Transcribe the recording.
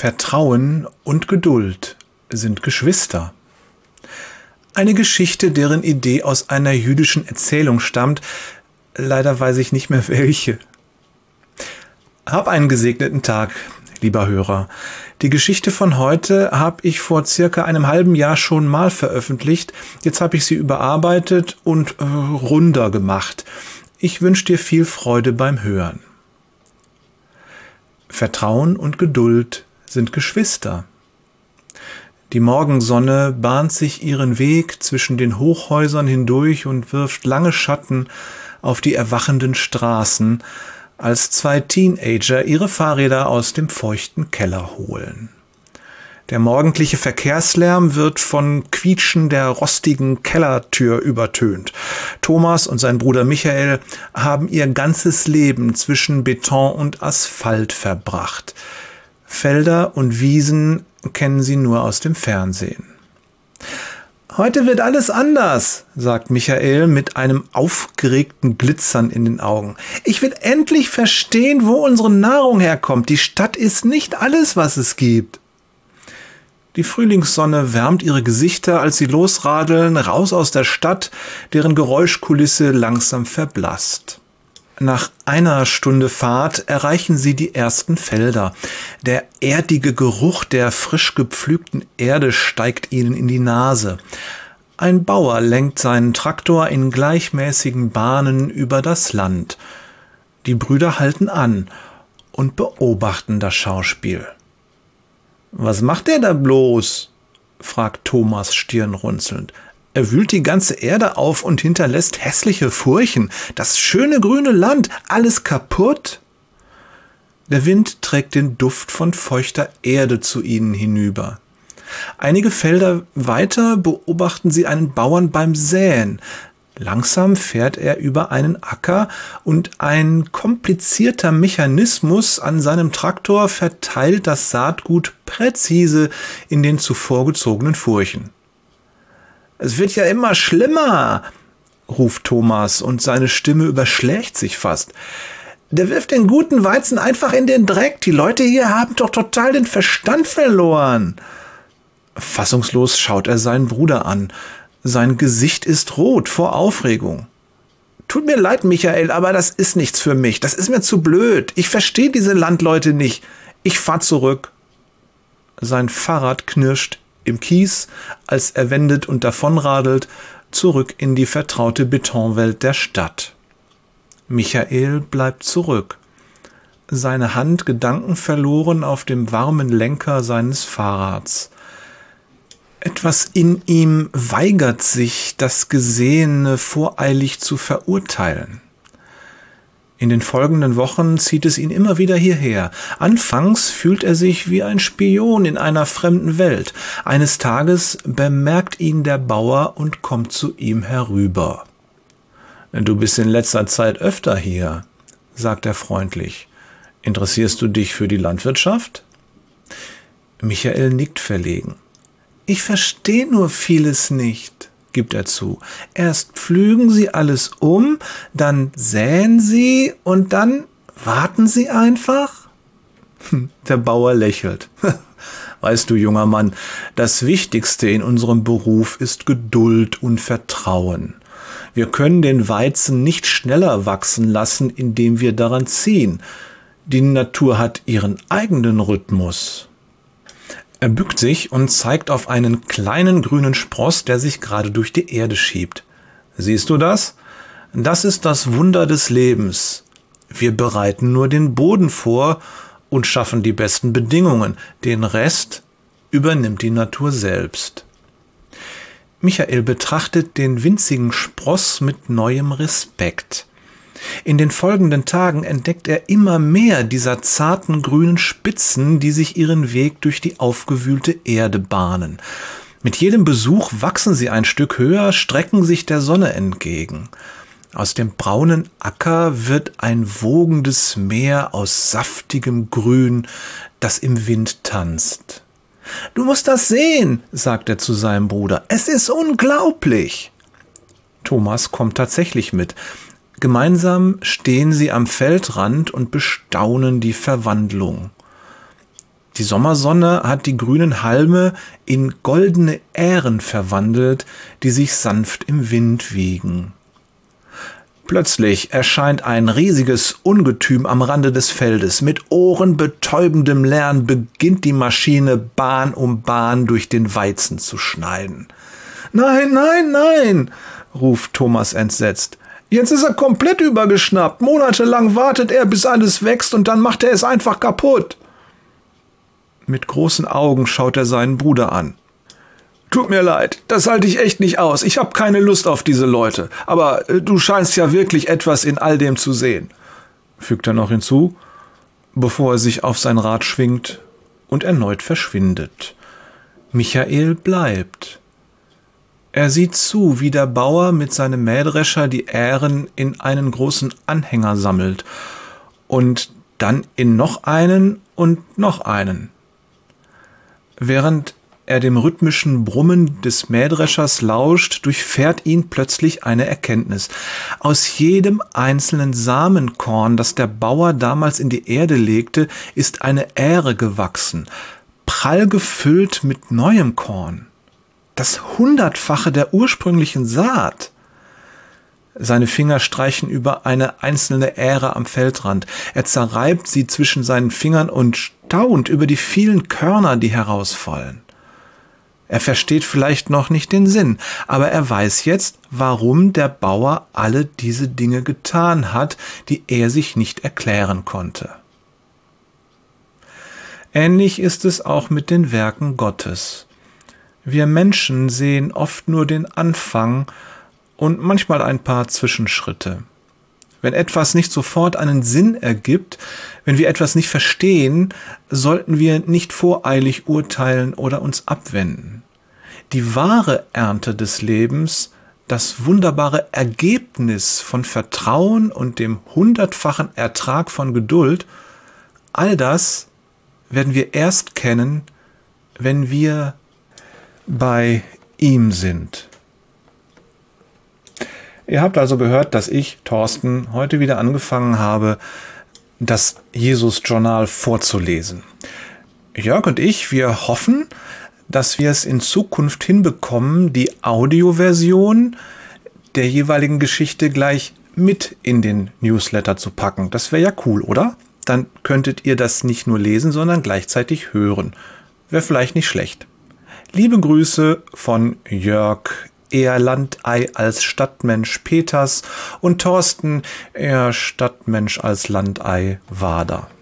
Vertrauen und Geduld sind Geschwister. Eine Geschichte, deren Idee aus einer jüdischen Erzählung stammt. Leider weiß ich nicht mehr welche. Hab einen gesegneten Tag, lieber Hörer. Die Geschichte von heute habe ich vor circa einem halben Jahr schon mal veröffentlicht. Jetzt habe ich sie überarbeitet und runder gemacht. Ich wünsche dir viel Freude beim Hören. Vertrauen und Geduld sind Geschwister. Die Morgensonne bahnt sich ihren Weg zwischen den Hochhäusern hindurch und wirft lange Schatten auf die erwachenden Straßen, als zwei Teenager ihre Fahrräder aus dem feuchten Keller holen. Der morgendliche Verkehrslärm wird von Quietschen der rostigen Kellertür übertönt. Thomas und sein Bruder Michael haben ihr ganzes Leben zwischen Beton und Asphalt verbracht. Felder und Wiesen kennen sie nur aus dem Fernsehen. Heute wird alles anders, sagt Michael mit einem aufgeregten Glitzern in den Augen. Ich will endlich verstehen, wo unsere Nahrung herkommt. Die Stadt ist nicht alles, was es gibt. Die Frühlingssonne wärmt ihre Gesichter, als sie losradeln, raus aus der Stadt, deren Geräuschkulisse langsam verblasst. Nach einer Stunde Fahrt erreichen sie die ersten Felder. Der erdige Geruch der frisch gepflügten Erde steigt ihnen in die Nase. Ein Bauer lenkt seinen Traktor in gleichmäßigen Bahnen über das Land. Die Brüder halten an und beobachten das Schauspiel. »Was macht der da bloß?« fragt Thomas stirnrunzelnd. Er wühlt die ganze Erde auf und hinterlässt hässliche Furchen. Das schöne grüne Land, alles kaputt. Der Wind trägt den Duft von feuchter Erde zu ihnen hinüber. Einige Felder weiter beobachten sie einen Bauern beim Säen. Langsam fährt er über einen Acker und ein komplizierter Mechanismus an seinem Traktor verteilt das Saatgut präzise in den zuvor gezogenen Furchen. »Es wird ja immer schlimmer«, ruft Thomas und seine Stimme überschlägt sich fast. »Der wirft den guten Weizen einfach in den Dreck. Die Leute hier haben doch total den Verstand verloren.« Fassungslos schaut er seinen Bruder an. Sein Gesicht ist rot vor Aufregung. »Tut mir leid, Michael, aber das ist nichts für mich. Das ist mir zu blöd. Ich verstehe diese Landleute nicht. Ich fahr zurück.« Sein Fahrrad knirscht im Kies, als er wendet und davonradelt, zurück in die vertraute Betonwelt der Stadt. Michael bleibt zurück, seine Hand gedankenverloren auf dem warmen Lenker seines Fahrrads. Etwas in ihm weigert sich, das Gesehene voreilig zu verurteilen. In den folgenden Wochen zieht es ihn immer wieder hierher. Anfangs fühlt er sich wie ein Spion in einer fremden Welt. Eines Tages bemerkt ihn der Bauer und kommt zu ihm herüber. »Du bist in letzter Zeit öfter hier«, sagt er freundlich. »Interessierst du dich für die Landwirtschaft?« Michael nickt verlegen. »Ich verstehe nur vieles nicht«, gibt er zu. »Erst pflügen sie alles um, dann säen sie und dann warten sie einfach?« Der Bauer lächelt. »Weißt du, junger Mann, das Wichtigste in unserem Beruf ist Geduld und Vertrauen. Wir können den Weizen nicht schneller wachsen lassen, indem wir daran ziehen. Die Natur hat ihren eigenen Rhythmus.« Er bückt sich und zeigt auf einen kleinen grünen Spross, der sich gerade durch die Erde schiebt. »Siehst du das? Das ist das Wunder des Lebens. Wir bereiten nur den Boden vor und schaffen die besten Bedingungen. Den Rest übernimmt die Natur selbst.« Michael betrachtet den winzigen Spross mit neuem Respekt. In den folgenden Tagen entdeckt er immer mehr dieser zarten grünen Spitzen, die sich ihren Weg durch die aufgewühlte Erde bahnen. Mit jedem Besuch wachsen sie ein Stück höher, strecken sich der Sonne entgegen. Aus dem braunen Acker wird ein wogendes Meer aus saftigem Grün, das im Wind tanzt. »Du musst das sehen«, sagt er zu seinem Bruder. »Es ist unglaublich.« Thomas kommt tatsächlich mit. Gemeinsam stehen sie am Feldrand und bestaunen die Verwandlung. Die Sommersonne hat die grünen Halme in goldene Ähren verwandelt, die sich sanft im Wind wiegen. Plötzlich erscheint ein riesiges Ungetüm am Rande des Feldes. Mit ohrenbetäubendem Lärm beginnt die Maschine Bahn um Bahn durch den Weizen zu schneiden. »Nein, nein, nein«, ruft Thomas entsetzt. »Jetzt ist er komplett übergeschnappt. Monatelang wartet er, bis alles wächst, und dann macht er es einfach kaputt.« Mit großen Augen schaut er seinen Bruder an. »Tut mir leid, das halte ich echt nicht aus. Ich habe keine Lust auf diese Leute. Aber du scheinst ja wirklich etwas in all dem zu sehen«, fügt er noch hinzu, bevor er sich auf sein Rad schwingt und erneut verschwindet. Michael bleibt. Er sieht zu, wie der Bauer mit seinem Mähdrescher die Ähren in einen großen Anhänger sammelt und dann in noch einen und noch einen. Während er dem rhythmischen Brummen des Mähdreschers lauscht, durchfährt ihn plötzlich eine Erkenntnis. Aus jedem einzelnen Samenkorn, das der Bauer damals in die Erde legte, ist eine Ähre gewachsen, prall gefüllt mit neuem Korn. Das 100-fache der ursprünglichen Saat. Seine Finger streichen über eine einzelne Ähre am Feldrand. Er zerreibt sie zwischen seinen Fingern und staunt über die vielen Körner, die herausfallen. Er versteht vielleicht noch nicht den Sinn, aber er weiß jetzt, warum der Bauer alle diese Dinge getan hat, die er sich nicht erklären konnte. Ähnlich ist es auch mit den Werken Gottes. Wir Menschen sehen oft nur den Anfang und manchmal ein paar Zwischenschritte. Wenn etwas nicht sofort einen Sinn ergibt, wenn wir etwas nicht verstehen, sollten wir nicht voreilig urteilen oder uns abwenden. Die wahre Ernte des Lebens, das wunderbare Ergebnis von Vertrauen und dem 100-fachen Ertrag von Geduld, all das werden wir erst kennen, wenn wir bei ihm sind. Ihr habt also gehört, dass ich, Thorsten, heute wieder angefangen habe, das Jesus-Journal vorzulesen. Jörg und ich, wir hoffen, dass wir es in Zukunft hinbekommen, die Audioversion der jeweiligen Geschichte gleich mit in den Newsletter zu packen. Das wäre ja cool, oder? Dann könntet ihr das nicht nur lesen, sondern gleichzeitig hören. Wäre vielleicht nicht schlecht. Liebe Grüße von Jörg, eher Landei als Stadtmensch Peters, und Thorsten, eher Stadtmensch als Landei Wader.